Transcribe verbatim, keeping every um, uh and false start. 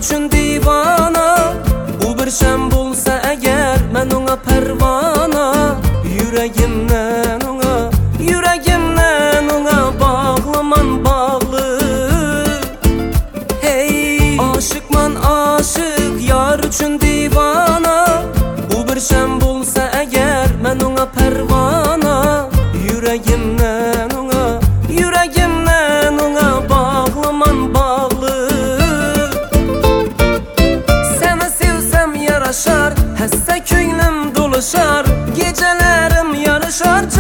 üçün divana. U bir şem bulsa eğer men ona pervana. Yüreğimden ona, yüreğimden ona bağlaman bağlı. Hey aşıkman aşık yar üçün divana. U bir şem bulsa eğer men ona pervana. Yüreğimden ona, yüreğimden ona bağlaman bağlı. Seni sevsem yaraşar, hesse köynüm doluşar. Gecelerim yarışar